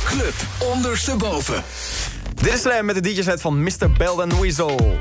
Club ondersteboven. Dit is Slam met de DJ-set van Mr. Bell and Weasel.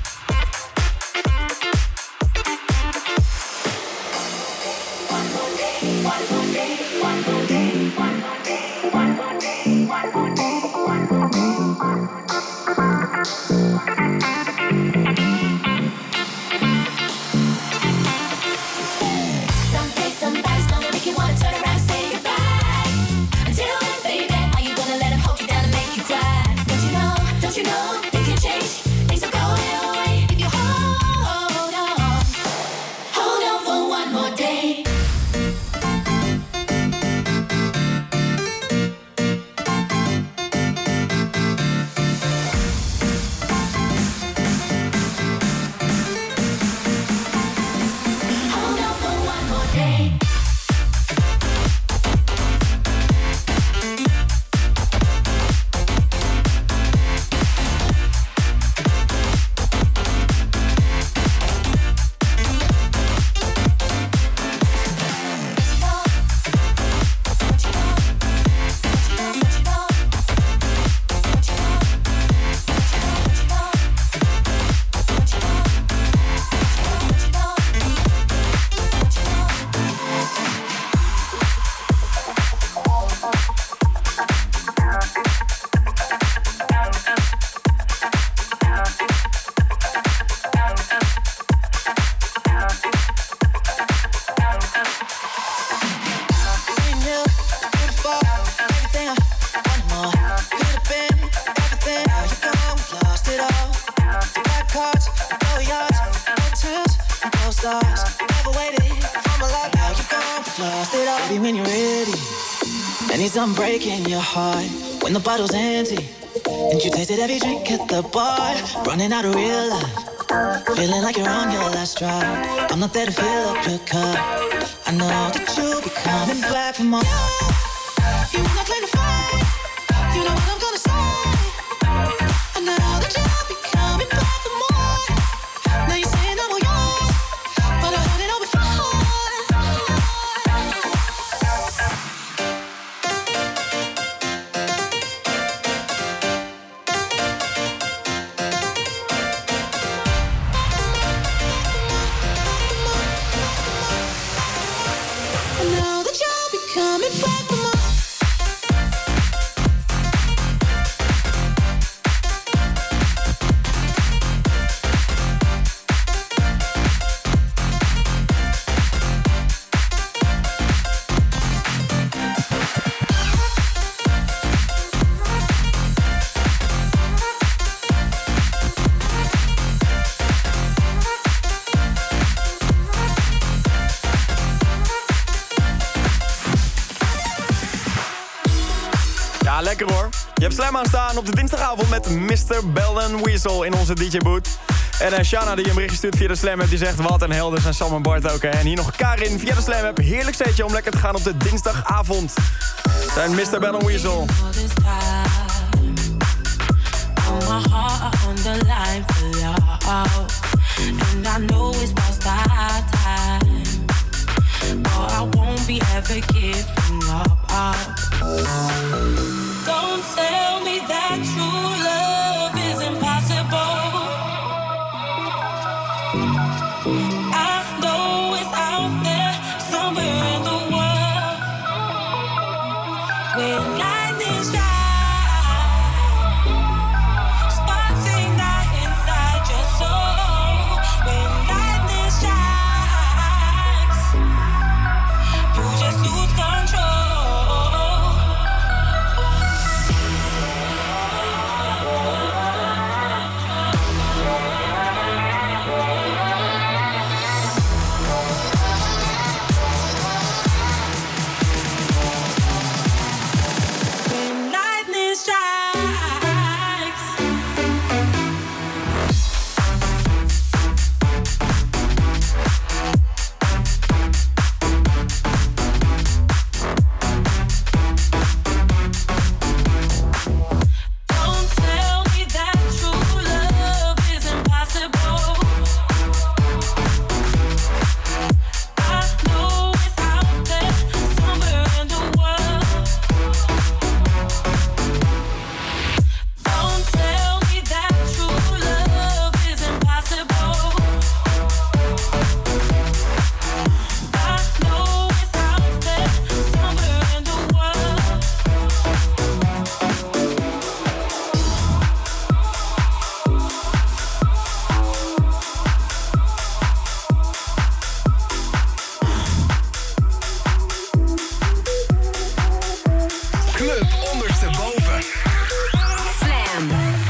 I'm breaking your heart when the bottle's empty and you tasted every drink at the bar, running out of real life, feeling like you're on your last drop. I'm not there to fill up your cup. I know that you'll be coming back for more. You wanna claim to fight, you know what I'm gonna say. I know that you'll be coming back for more. Now you're saying I'm all yours, but I heard it all before. Lekker hoor. Je hebt Slam aanstaan op de dinsdagavond met Mr. Bell and Weasel in onze DJ-boot. En Shana die een berichtje stuurt via de Slam-app, die zegt wat een helden zijn Sam en Bart ook. Hè. En hier nog Karin via de Slam-app. Heerlijk setje om lekker te gaan op de dinsdagavond. Zijn Mr. Bell and Weasel. And I know it's past that time, but I won't be ever giving up. Don't tell me that true love is impossible. I know it's out there somewhere in the world. When lightning strikes, sparks ignite inside your soul. When lightning strikes, you just lose control. Club ondersteboven. Slam.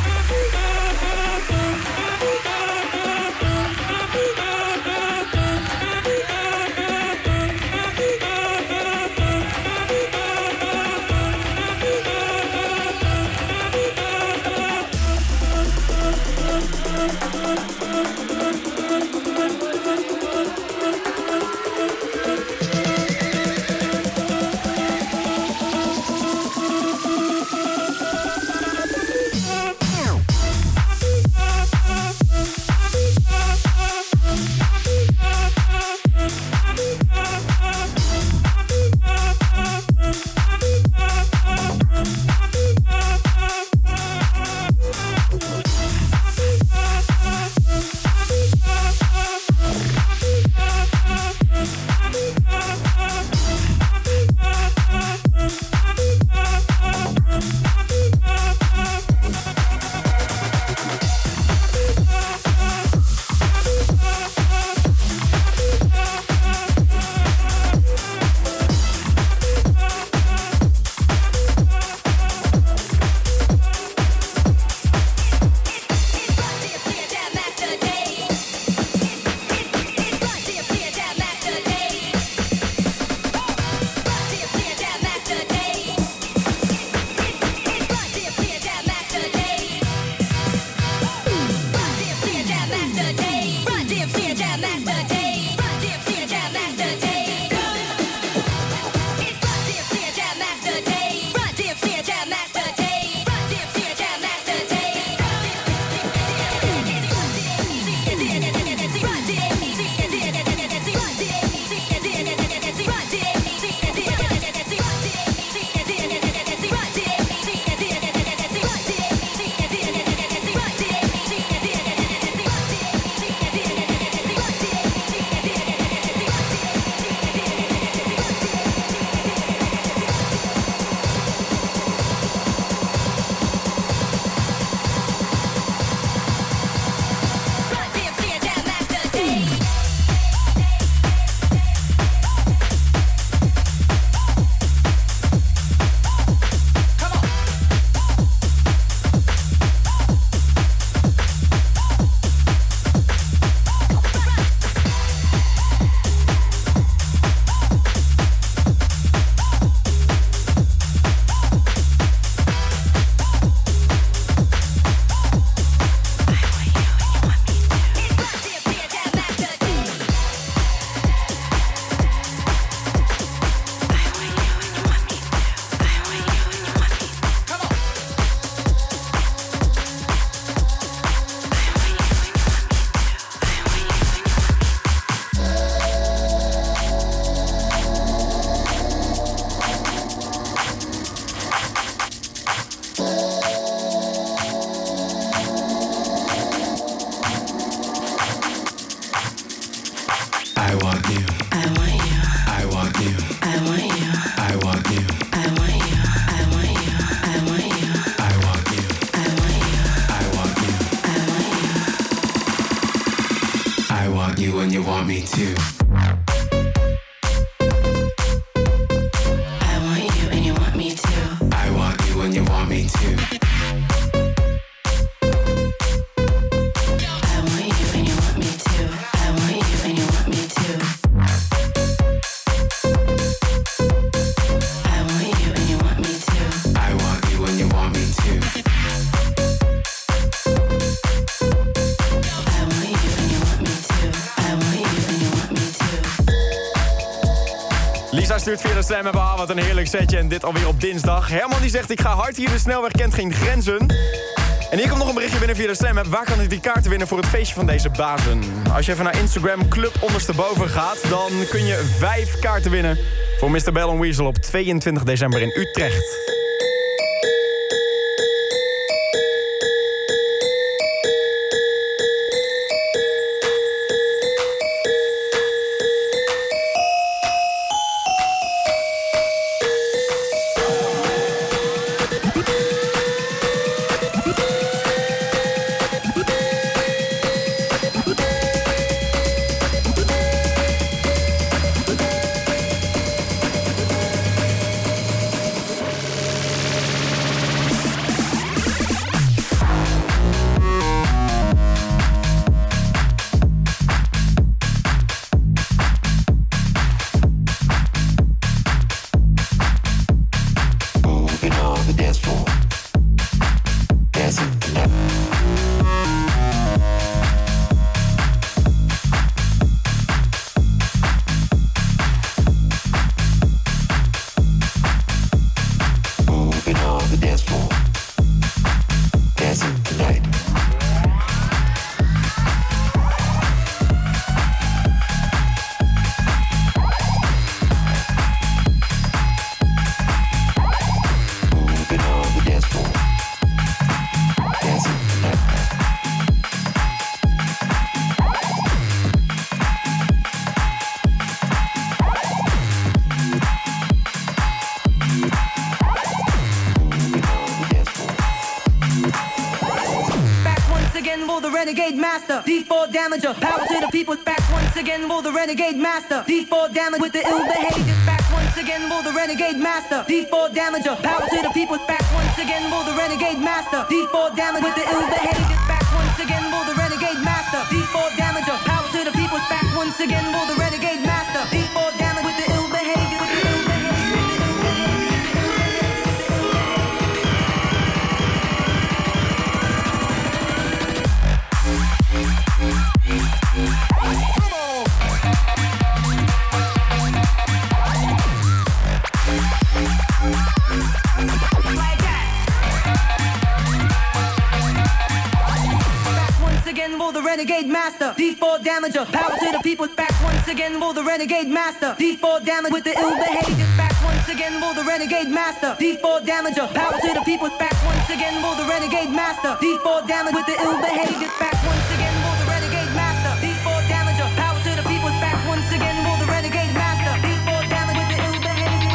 Lisa stuurt via de Slam en wat een heerlijk setje. En dit alweer op dinsdag. Herman die zegt, ik ga hard hier, de snelweg kent geen grenzen. En hier komt nog een berichtje binnen via de Slam. Waar kan ik die kaarten winnen voor het feestje van deze bazen? Als je even naar Instagram Club ondersteboven gaat, dan kun je 5 kaarten winnen voor Mr. Bell & Weasel op 22 december in Utrecht. Master, D4 damager, power to the people. Back once again, will the renegade master, D4 damage with the ill behavior. Back once again, will the renegade master, D4 damager, power to the people. Back once again, will the renegade master, D4 damage with the ill behavior. Back once again, will the renegade master, D4 damager, power to the people. Back once again, will the renegade master, D4 damage with the ill behavior. With the ill behavior. Renegade master, D4 damager, power to the people. Back once again, will the renegade master, D4 damage with the ill behavior. Back once again, will the renegade master, D4 damager, power to the people. Back once again, will the renegade master, D4 damage with the ill behavior. Back once again, will the renegade master, D4 damager, power to the people. Back once again, will the renegade master, D4 damage with the ill behavior.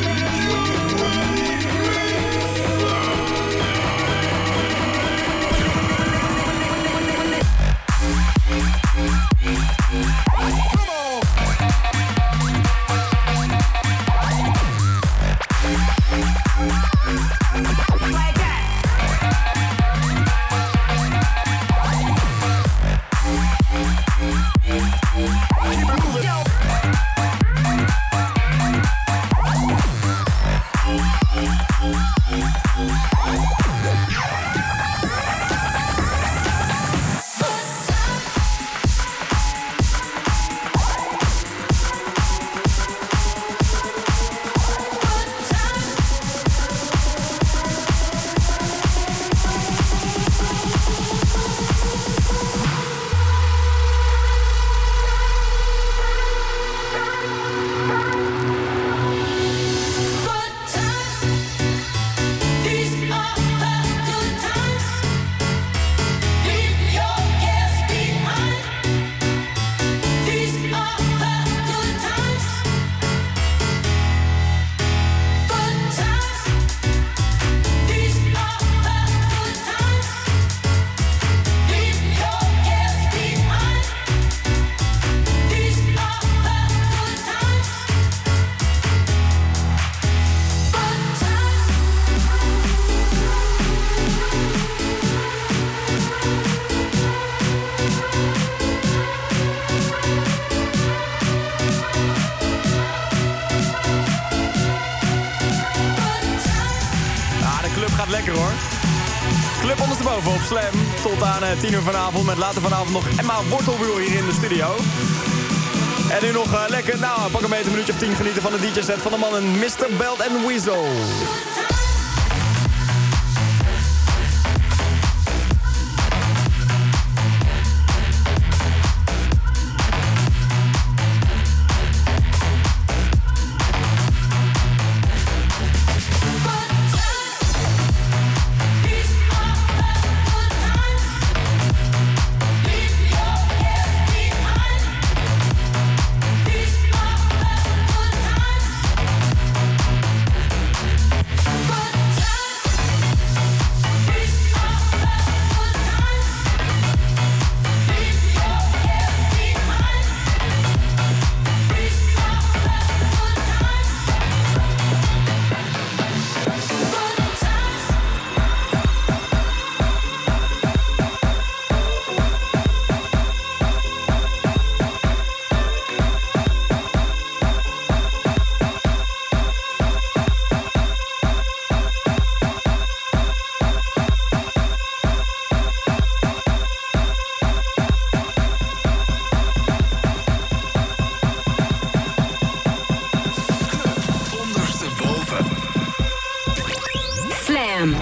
Club ondersteboven op Slam tot aan 10 uur vanavond. Met later vanavond nog Emma Wortelwiel hier in de studio. En nu nog lekker, pak een beetje een minuutje of 10 genieten van de DJ-set van de mannen Mr. Belt en Weasel. Slam.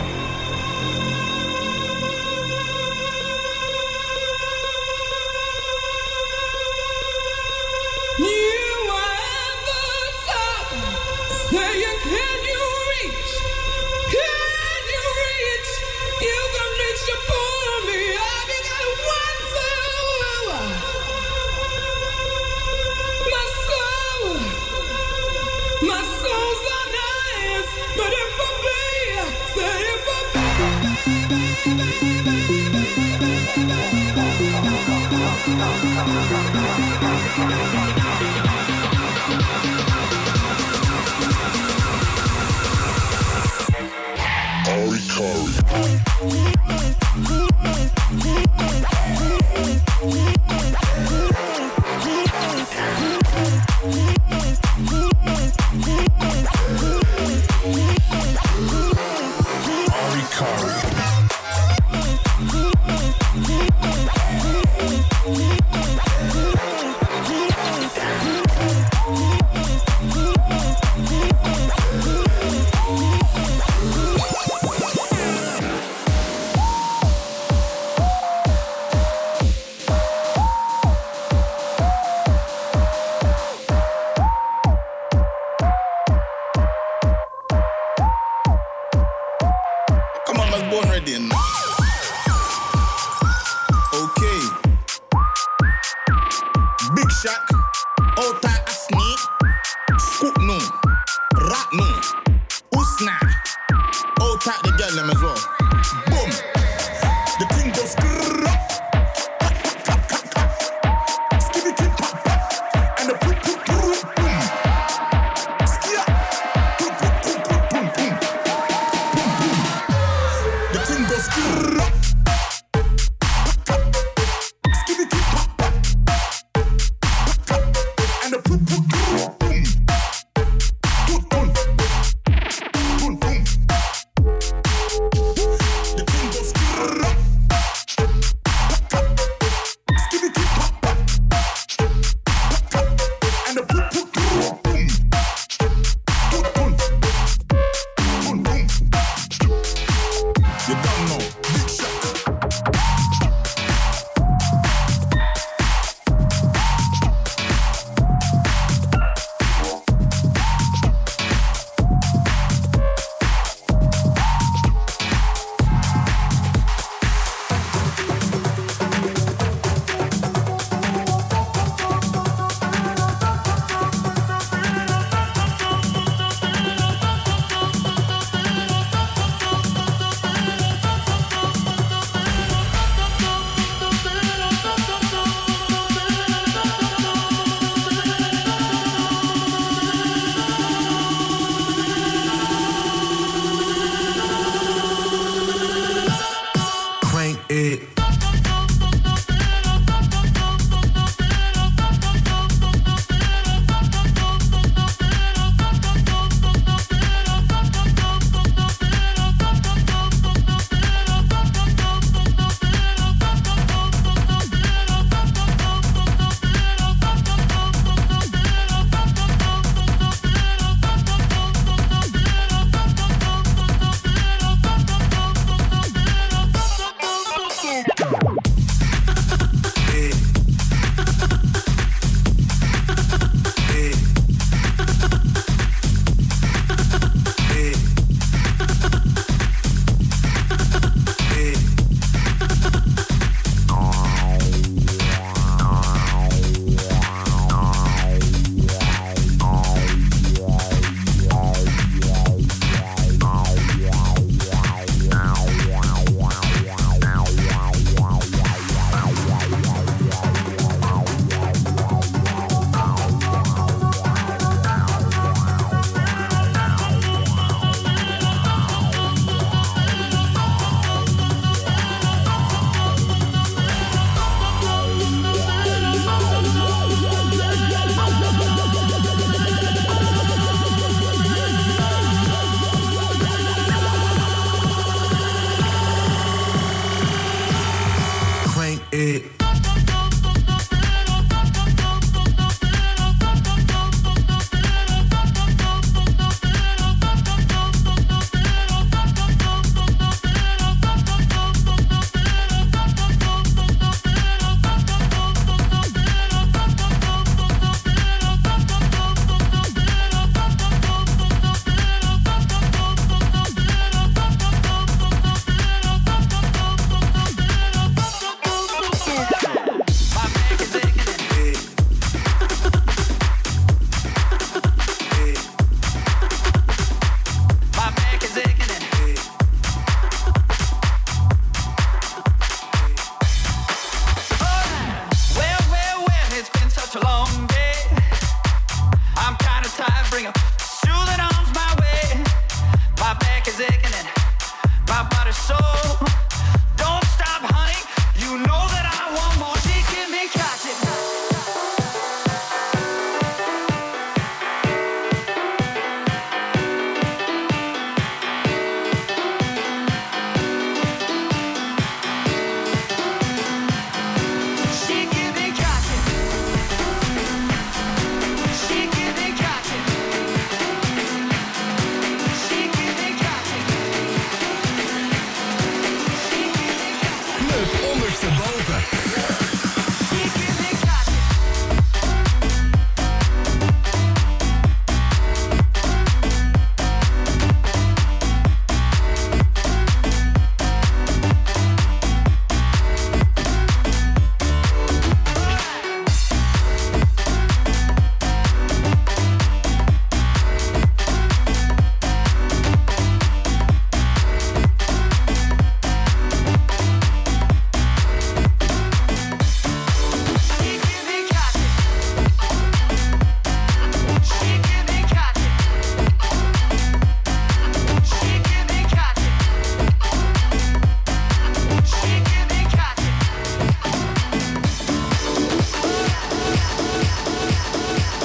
my body so. Don't stop, honey. You know that I want more. She give me cotton.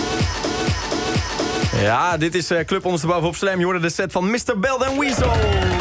Ja, dit is Club Ondersteboven op Slam. Je hoorde de set van Mr. Bell and Weasel.